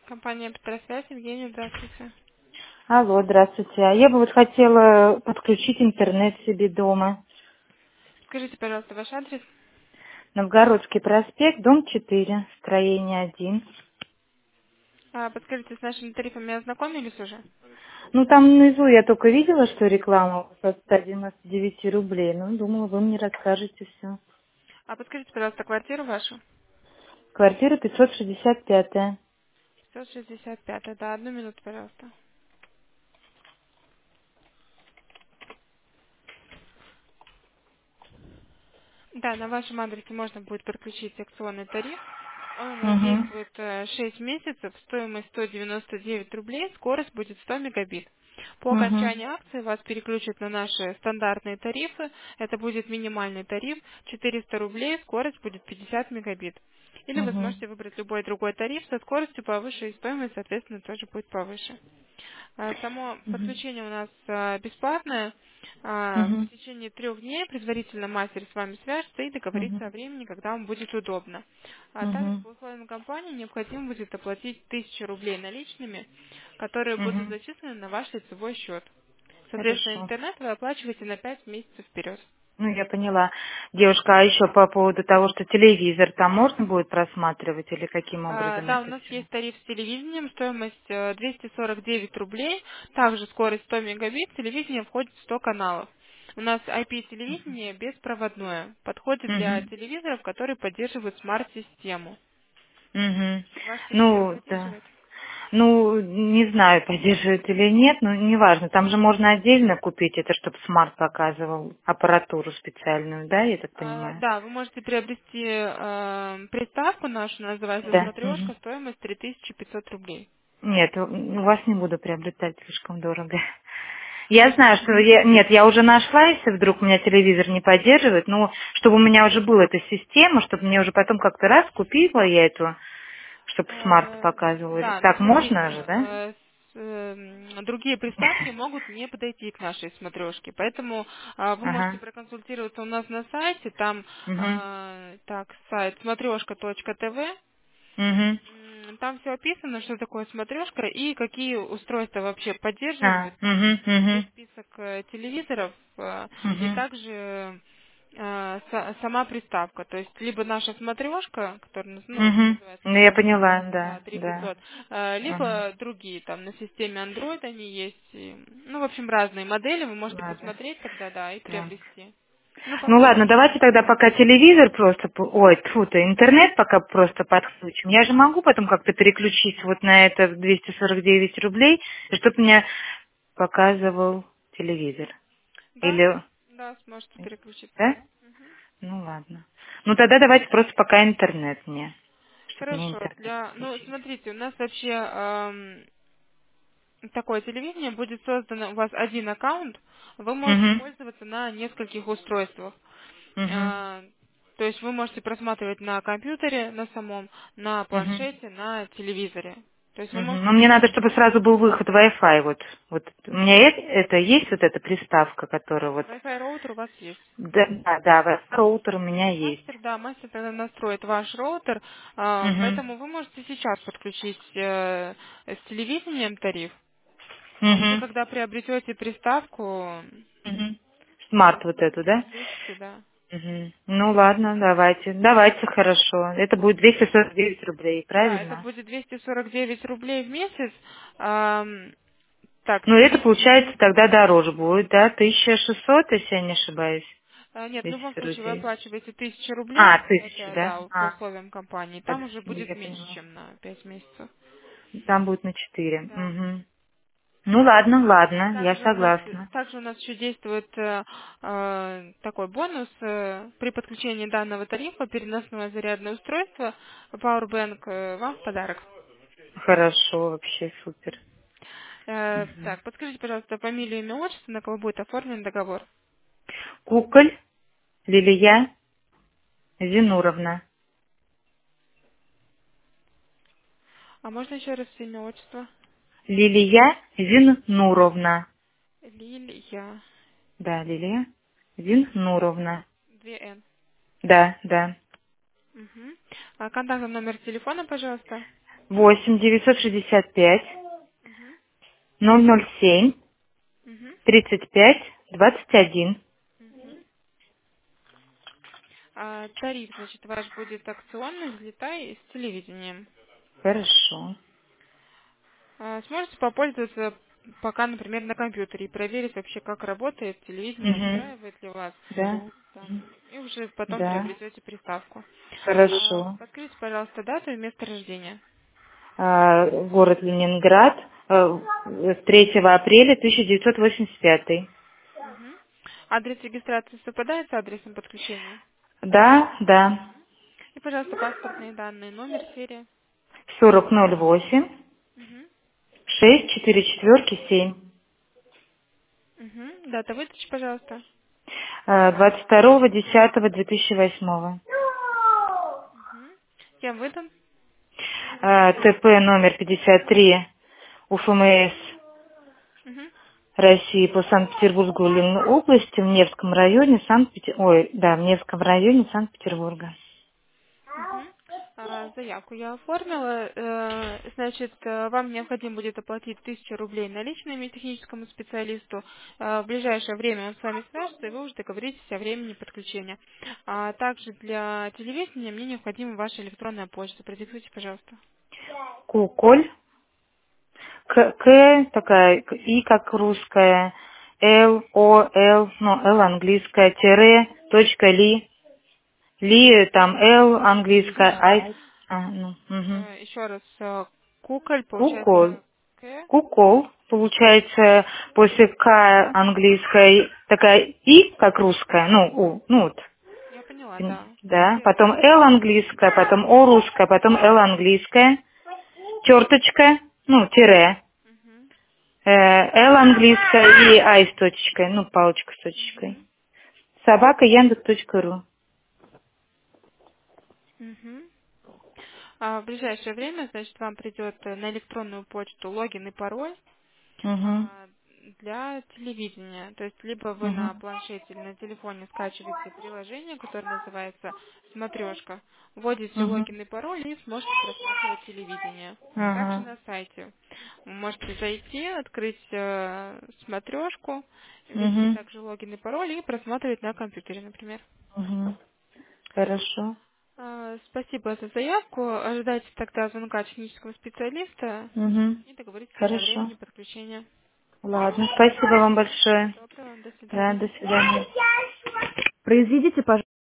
Компания Петросвязь, Евгения, здравствуйте. Алло, здравствуйте. А я бы вот хотела подключить интернет себе дома. Скажите, пожалуйста, ваш адрес. Новгородский проспект, дом 4, строение 1. Подскажите, с нашими тарифами ознакомились уже? Ну, там внизу я только видела, что реклама со 199 рублей. Ну, думала, вы мне расскажете все. Подскажите, пожалуйста, квартиру вашу. Квартира 565. 565, да, одну минуту, пожалуйста. Да, на вашем адресе можно будет подключить акционный тариф. Он у нас Угу. действует 6 месяцев, стоимость 199 рублей, скорость будет 100 мегабит. По Угу. окончании акции вас переключат на наши стандартные тарифы. Это будет минимальный тариф 400 рублей, скорость будет 50 мегабит. Или вы Угу. сможете выбрать любой другой тариф со скоростью повыше, и стоимость, соответственно, тоже будет повыше. Само Угу. подключение у нас бесплатное. В Угу. течение 3 дней предварительно мастер с вами свяжется и Угу. договорится о времени, когда вам будет удобно. Также Угу. по условиям компании необходимо будет оплатить 1000 рублей наличными, которые будут Угу. зачислены на ваш лицевой счет. Соответственно, Хорошо. интернет вы оплачиваете на 5 месяцев вперед. Ну, я поняла. Девушка, а еще по поводу того, что телевизор там можно будет просматривать или каким образом Да, у это нас все? есть тариф с телевидением, стоимость 249 рублей, также скорость 100 мегабит, телевидение входит в 100 каналов. У нас IP-телевидение беспроводное, подходит для Угу. телевизоров, которые поддерживают смарт-систему. Угу. Ваш телевизор Ну, да. поддерживает? Ну, не знаю, поддерживает или нет, но неважно. Там же можно отдельно купить это, чтобы смарт показывал аппаратуру специальную, да, я так понимаю? Да, вы можете приобрести приставку нашу, называется Да. Мгм. смотрешка, стоимость 3500 рублей. Нет, у вас не буду приобретать, слишком дорого. Я знаю, что нет, я уже нашла, если вдруг у меня телевизор не поддерживает, но чтобы у меня уже была эта система, чтобы мне уже потом как-то раз купила я эту, чтобы смарт показывал. Да, но Так смотрите, можно же, да? другие приставки могут не подойти к нашей смотрешке, поэтому вы можете Ага. проконсультироваться у нас на сайте, там Угу. сайт смотрешка.тв. Угу. Там все описано, что такое смотрешка и какие устройства вообще А, поддерживают. угу, Есть угу, список телевизоров и угу. также сама приставка. То есть либо наша смотрешка, которая Угу. называется Ну, я смотрешка, поняла, да, да, да. 3500, Ага. либо другие, там на системе Android они есть. Ну, в общем, разные модели, вы можете Ладно. посмотреть тогда, да, и Так. приобрести. Ну, Ну посмотрите. ладно, давайте тогда пока телевизор просто, ой, тьфу-то, интернет пока просто подключим. Я же могу потом как-то переключить вот на это 249 рублей, чтобы мне показывал телевизор. Да, Или, да, сможете переключиться. да? Ну ладно. Ну тогда давайте просто пока интернет мне, чтобы мне Хорошо. интернет Ну, включили. смотрите, у нас вообще такое телевидение будет создано, у вас один аккаунт, вы можете Угу. пользоваться на нескольких устройствах. Угу. А, То есть вы можете просматривать на компьютере, на самом, на Угу. планшете, на телевизоре. То есть вы Мгм. можете Но мне надо, выбирать. чтобы сразу был выход Wi-Fi. Вот у меня это есть вот эта приставка, которая вот Wi-Fi роутер у вас есть. да, да, Wi-Fi роутер у меня есть. Мастер, да, мастер тогда настроит ваш роутер, Угу. поэтому вы можете сейчас подключить с телевидением тариф, а уже Угу. когда приобретете приставку, Угу. Смарт вот эту, да? подключите, да. Угу. Ну ладно, давайте. Давайте, хорошо. Это будет 249 рублей, Да, это правильно? будет 249 рублей в месяц. Ам, Так, Ну это смотрите. получается тогда дороже будет, да? 1600, если я не ошибаюсь. Нет, в любом случае вы 249. оплачиваете 1000 рублей. А, 1000, Это, да? да, по А, условиям компании. Там тогда уже будет я меньше, поняла. чем на 5 месяцев. Там будет на 4. Да. Угу. Ну ладно, ладно, я согласна. Также у нас еще действует такой бонус при подключении данного тарифа переносное зарядное устройство Powerbank вам в подарок. Хорошо, вообще супер. Мгм. Так, подскажите, пожалуйста, фамилию, имя, отчество, на кого будет оформлен договор. Куколь Лилия Зинуровна. А можно еще раз имя, отчество? Лилия Зинуровна. Лилия. Да, Лилия Зинуровна. 2 Н. Да, да. Контактный номер телефона, пожалуйста. 8 965 Мгм. 007 Мгм. 35 21. Мгм. Тариф, значит, ваш будет акционный, взлетай с телевидением. Хорошо. Сможете попользоваться пока, например, на компьютере и проверить вообще, как работает телевидение, Угу. устраивает ли вас. Да. Да. И уже потом Да. приобретете приставку. Хорошо. Подскажите, пожалуйста, дату и место рождения. Город Ленинград, 3 апреля 1985. Мгм. Адрес регистрации совпадает с адресом подключения? Да, да. И, пожалуйста, паспортные данные, номер, серия. 4008 Мгм. 644 7. Мгм. Дата выдачи, пожалуйста. 22.10.2008. Мгм. Кем выдан? ТП номер 53 УФМС Мгм. России по Санкт-Петербургу области в Невском районе в Невском районе Санкт-Петербурга. Мгм. Заявку я оформила. Значит, вам необходимо будет оплатить 1000 рублей наличными техническому специалисту. В ближайшее время он с вами свяжется, и вы уже договоритесь о времени подключения. Также для телевидения мне необходима ваша электронная почта. Продиктуйте, пожалуйста. Куколь, К такая, И как русская, Л, Л английская, тире, точка Ли там Л английская, мгм. Еще раз. Куколь, Куколь. получается, К. Кукол, получается, после К английской такая И, как русская, вот, Я поняла, да. да, Тире. потом Л английская, потом О русская, потом Л английская, черточка, тире, Мгм. Л английская и Ай с точечкой, палочка с точечкой. Мгм. Собака Яндекс.ру. Мгм. В ближайшее время, значит, вам придет на электронную почту логин и пароль Угу, а, для телевидения. То есть либо вы на угу, планшете или на телефоне скачиваете приложение, которое называется «Смотрешка», вводите угу, логин и пароль и сможете просматривать телевидение. Также ага, на сайте вы можете зайти, открыть смотрешку, ввести угу, также логин и пароль и просматривать на компьютере, например. угу. Хорошо. Спасибо за заявку. Ожидайте тогда звонка технического специалиста Угу. и договоритесь уже о Хорошо. времени подключения. Ладно, спасибо вам Всего большое. доброго. До Да, свидания. до свидания. Произведите, пожалуйста.